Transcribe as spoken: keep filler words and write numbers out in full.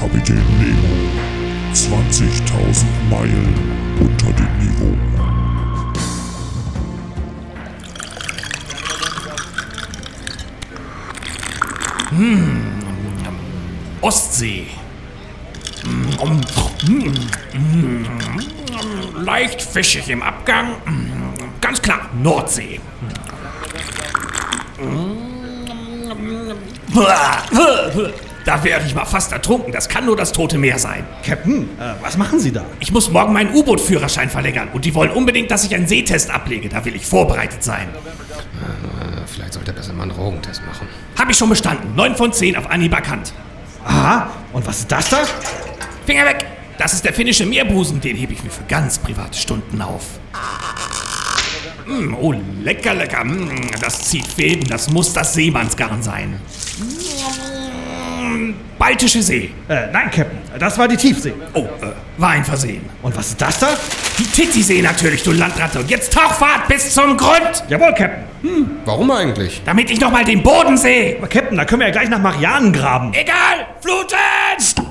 Kapitän Nemo. zwanzigtausend Meilen unter dem Niveau. Hm. Ostsee. Hm. Hm. Leicht fischig im Abgang. Ganz klar, Nordsee. Da wäre ich mal fast ertrunken. Das kann nur das Tote Meer sein. Captain, äh, was machen Sie da? Ich muss morgen meinen U-Boot-Führerschein verlängern. Und die wollen unbedingt, dass ich einen Sehtest ablege. Da will ich vorbereitet sein. Äh, vielleicht sollte er besser mal einen Drogentest machen. Hab ich schon bestanden. neun von zehn auf Anhieb erkannt. Aha, und was ist das da? Finger weg! Das ist der finnische Meerbusen. Den hebe ich mir für ganz private Stunden auf. Mm, oh, lecker, lecker. Mm, das zieht Fäden. Das muss das Seemannsgarn sein. Mm, Baltische See. Äh, nein, Captain, das war die Tiefsee. Oh, äh, war ein Versehen. Und was ist das da? Die Titisee natürlich, du Landratte. Und jetzt Tauchfahrt bis zum Grund. Jawohl, Captain. Hm, warum eigentlich? Damit ich nochmal den Boden sehe. Aber Captain, da können wir ja gleich nach Marianen graben. Egal, fluten!